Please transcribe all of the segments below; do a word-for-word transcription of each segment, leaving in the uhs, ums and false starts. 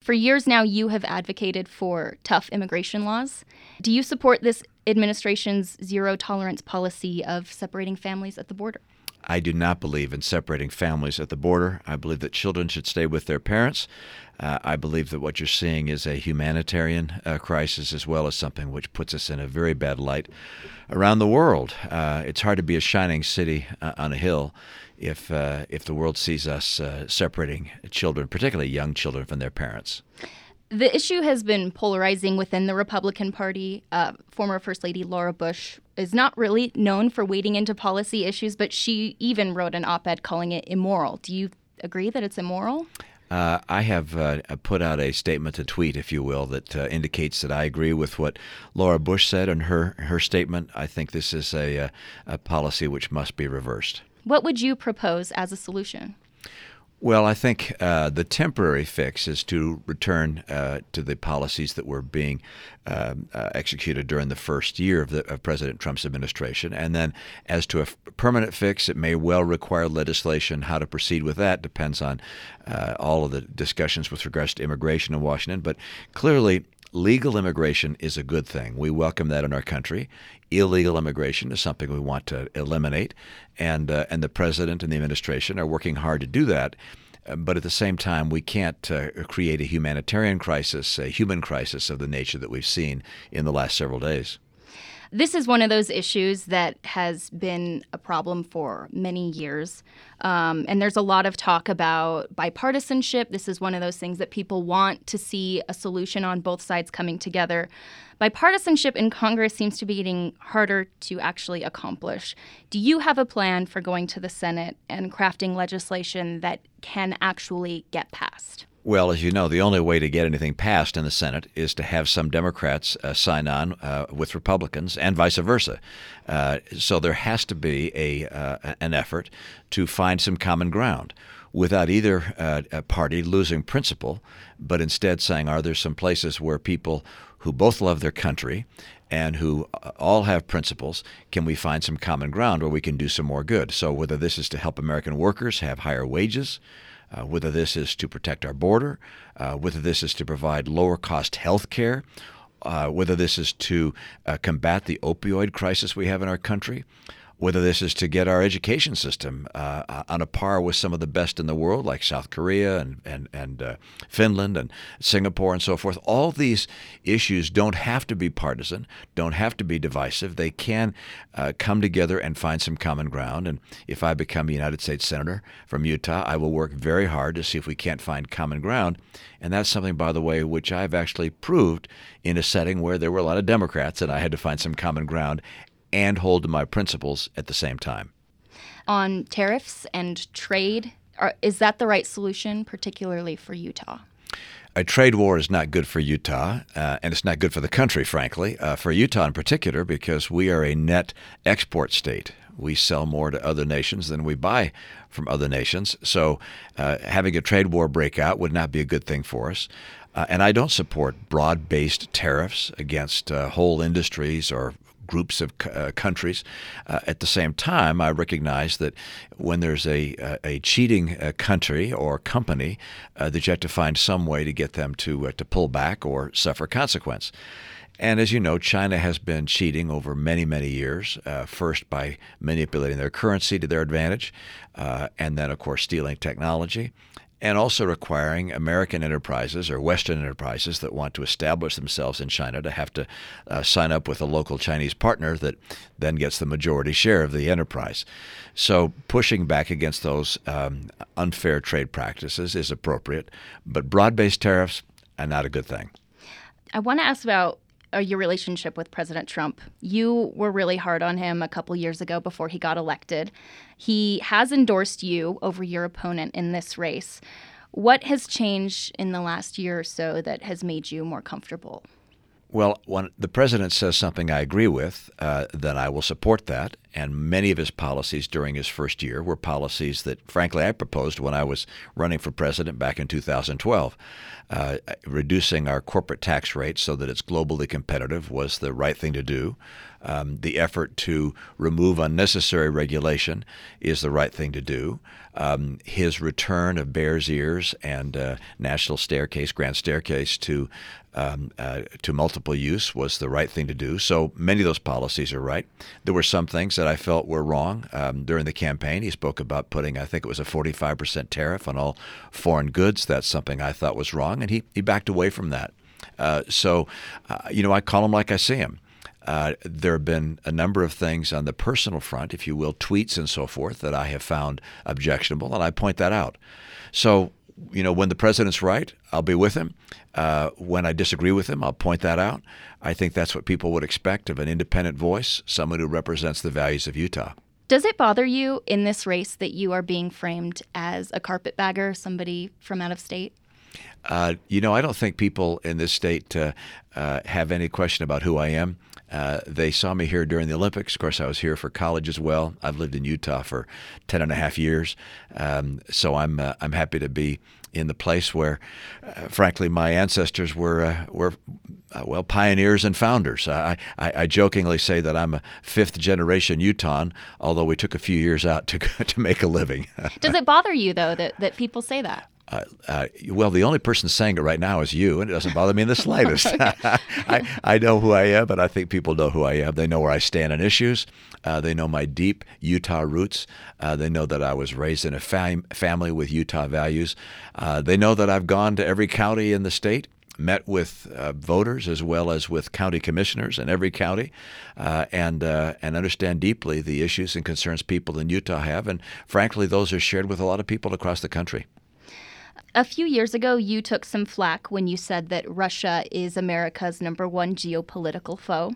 For years now, you have advocated for tough immigration laws. Do you support this administration's zero-tolerance policy of separating families at the border? I do not believe in separating families at the border. I believe that children should stay with their parents. Uh, I believe that what you're seeing is a humanitarian uh, crisis as well as something which puts us in a very bad light around the world. Uh, it's hard to be a shining city uh, on a hill if uh, if the world sees us uh, separating children, particularly young children, from their parents. The issue has been polarizing within the Republican Party. Uh, former First Lady Laura Bush is not really known for wading into policy issues, but she even wrote an op-ed calling it immoral. Do you agree that it's immoral? Uh, I have uh, put out a statement, a tweet, if you will, that uh, indicates that I agree with what Laura Bush said in her, her statement. I think this is a, a, a policy which must be reversed. What would you propose as a solution? Well, I think uh, the temporary fix is to return uh, to the policies that were being uh, uh, executed during the first year of, the, of President Trump's administration. And then as to a f- permanent fix, it may well require legislation. How to proceed with that depends on uh, all of the discussions with regards to immigration in Washington. But clearly, legal immigration is a good thing. We welcome that in our country. Illegal immigration is something we want to eliminate, and uh, and the president and the administration are working hard to do that. Uh, but at the same time, we can't uh, create a humanitarian crisis, a human crisis of the nature that we've seen in the last several days. This is one of those issues that has been a problem for many years. Um, and there's a lot of talk about bipartisanship. This is one of those things that people want to see a solution on, both sides coming together. Bipartisanship in Congress seems to be getting harder to actually accomplish. Do you have a plan for going to the Senate and crafting legislation that can actually get passed? Well, as you know, the only way to get anything passed in the Senate is to have some Democrats uh, sign on uh, with Republicans and vice versa. Uh, so there has to be a uh, an effort to find some common ground without either uh, party losing principle, but instead saying, are there some places where people who both love their country and who all have principles, can we find some common ground where we can do some more good? So whether this is to help American workers have higher wages, Uh, whether this is to protect our border, uh, whether this is to provide lower-cost health care, uh, whether this is to uh, combat the opioid crisis we have in our country, whether this is to get our education system uh, on a par with some of the best in the world, like South Korea and and, and uh, Finland and Singapore and so forth. All these issues don't have to be partisan, don't have to be divisive. They can uh, come together and find some common ground. And if I become a United States Senator from Utah, I will work very hard to see if we can't find common ground. And that's something, by the way, which I've actually proved in a setting where there were a lot of Democrats and I had to find some common ground and hold to my principles at the same time. On tariffs and trade, are, is that the right solution, particularly for Utah? A trade war is not good for Utah, uh, and it's not good for the country, frankly, uh, for Utah in particular, because we are a net export state. We sell more to other nations than we buy from other nations. So uh, having a trade war break out would not be a good thing for us. Uh, and I don't support broad-based tariffs against uh, whole industries or groups of uh, countries. Uh, at the same time, I recognize that when there's a a, a cheating uh, country or company, uh, that you have to find some way to get them to uh, to pull back or suffer consequence. And as you know, China has been cheating over many, many years, uh, first by manipulating their currency to their advantage, uh, and then, of course, stealing technology, and also requiring American enterprises or Western enterprises that want to establish themselves in China to have to uh, sign up with a local Chinese partner that then gets the majority share of the enterprise. So pushing back against those um, unfair trade practices is appropriate, but broad-based tariffs are not a good thing. I want to ask about uh, your relationship with President Trump. You were really hard on him a couple years ago before he got elected. He has endorsed you over your opponent in this race. What has changed in the last year or so that has made you more comfortable? Well, when the president says something I agree with, uh, then I will support that. and many of his policies during his first year were policies that, frankly, I proposed when I was running for president back in two thousand twelve. Uh, reducing our corporate tax rate so that it's globally competitive was the right thing to do. Um, the effort to remove unnecessary regulation is the right thing to do. Um, his return of Bears Ears and uh, National Staircase, Grand Staircase to um, uh, to multiple use was the right thing to do. So many of those policies are right. There were some things that I felt were wrong. Um, during the campaign, he spoke about putting, I think it was a forty-five percent tariff on all foreign goods. That's something I thought was wrong, and he, he backed away from that. Uh, so, uh, you know, I call him like I see him. Uh, there have been a number of things on the personal front, if you will, tweets and so forth, that I have found objectionable, and I point that out. So, you know, when the president's right, I'll be with him. Uh, when I disagree with him, I'll point that out. I think that's what people would expect of an independent voice, someone who represents the values of Utah. Does it bother you in this race that you are being framed as a carpetbagger, somebody from out of state? Uh, you know, I don't think people in this state uh, uh, have any question about who I am. Uh, they saw me here during the Olympics. Of course, I was here for college as well. I've lived in Utah for ten and a half years. Um, so I'm uh, I'm happy to be in the place where, uh, frankly, my ancestors were uh, were uh, well pioneers and founders. I, I I jokingly say that I'm a fifth generation Utahn, although we took a few years out to to make a living. Does it bother you though that that people say that? Uh, uh, well, the only person saying it right now is you, and it doesn't bother me in the slightest. I, I know who I am, but I think people know who I am. They know where I stand on issues. Uh, they know my deep Utah roots. Uh, they know that I was raised in a fam- family with Utah values. Uh, they know that I've gone to every county in the state, met with uh, voters as well as with county commissioners in every county, uh, and uh, and understand deeply the issues and concerns people in Utah have. And frankly, those are shared with a lot of people across the country. A few years ago, you took some flack when you said that Russia is America's number one geopolitical foe.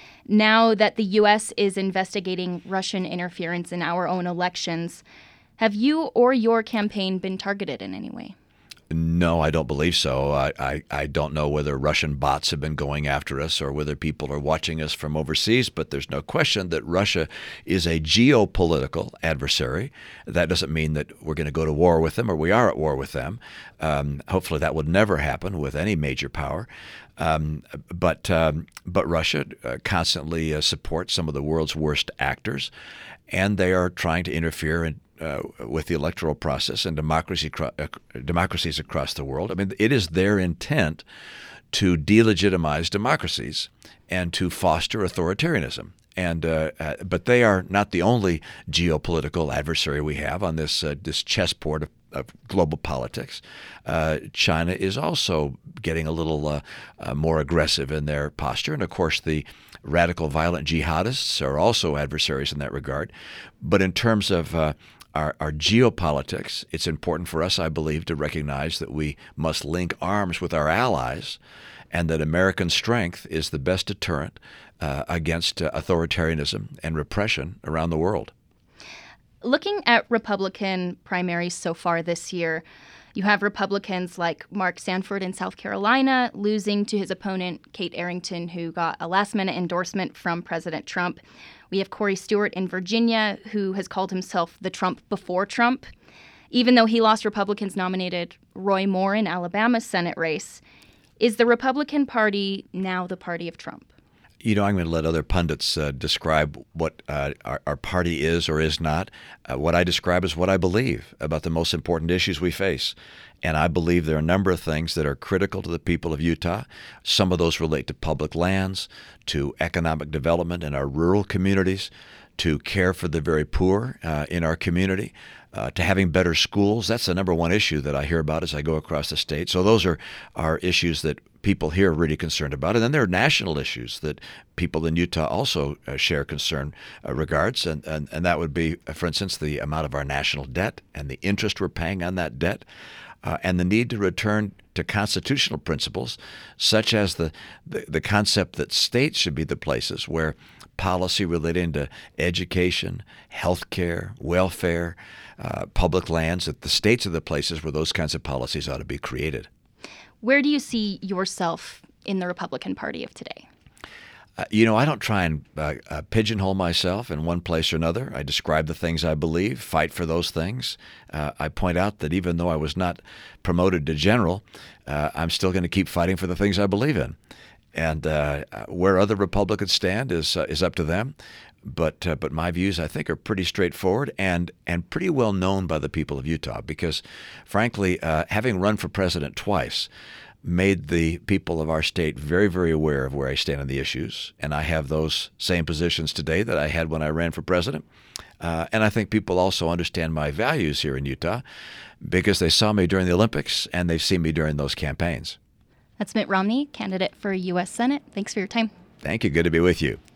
Now that the U S is investigating Russian interference in our own elections, have you or your campaign been targeted in any way? No, I don't believe so. I, I, I don't know whether Russian bots have been going after us or whether people are watching us from overseas, but there's no question that Russia is a geopolitical adversary. That doesn't mean that we're going to go to war with them or we are at war with them. Um, hopefully that would never happen with any major power. Um, but um, but Russia uh, constantly uh, supports some of the world's worst actors, and they are trying to interfere in Uh, with the electoral process and democracy, uh, democracies across the world. I mean, it is their intent to delegitimize democracies and to foster authoritarianism. And uh, uh, but they are not the only geopolitical adversary we have on this uh, this chessboard of, of global politics. Uh, China is also getting a little uh, uh, more aggressive in their posture, and of course the radical violent jihadists are also adversaries in that regard. But in terms of uh, Our, our geopolitics, it's important for us, I believe, to recognize that we must link arms with our allies and that American strength is the best deterrent uh, against uh, authoritarianism and repression around the world. Looking at Republican primaries so far this year, you have Republicans like Mark Sanford in South Carolina losing to his opponent, Kate Arrington, who got a last-minute endorsement from President Trump. We have Corey Stewart in Virginia, who has called himself the Trump before Trump. Even though he lost, Republicans nominated Roy Moore in Alabama's Senate race. Is the Republican Party now the party of Trump? You know, I'm going to let other pundits uh, describe what uh, our, our party is or is not. Uh, what I describe is what I believe about the most important issues we face. And I believe there are a number of things that are critical to the people of Utah. Some of those relate to public lands, to economic development in our rural communities, to care for the very poor uh, in our community, uh, to having better schools. That's the number one issue that I hear about as I go across the state. So those are, are issues that people here are really concerned about. And then there are national issues that people in Utah also uh, share concern uh, regards. And, and, and that would be, uh, for instance, the amount of our national debt and the interest we're paying on that debt. Uh, and the need to return to constitutional principles, such as the, the, the concept that states should be the places where policy relating to education, health care, welfare, uh, public lands, that the states are the places where those kinds of policies ought to be created. Where do you see yourself in the Republican Party of today? Uh, you know, I don't try and uh, uh, pigeonhole myself in one place or another. I describe the things I believe, fight for those things. Uh, I point out that even though I was not promoted to general, uh, I'm still going to keep fighting for the things I believe in. And uh, where other Republicans stand is uh, is up to them. But uh, but my views, I think, are pretty straightforward and and pretty well known by the people of Utah. Because, frankly, uh, having run for president twice, made the people of our state very, very aware of where I stand on the issues. And I have those same positions today that I had when I ran for president. Uh, and I think people also understand my values here in Utah because they saw me during the Olympics and they've seen me during those campaigns. That's Mitt Romney, candidate for U S Senate. Thanks for your time. Thank you. Good to be with you.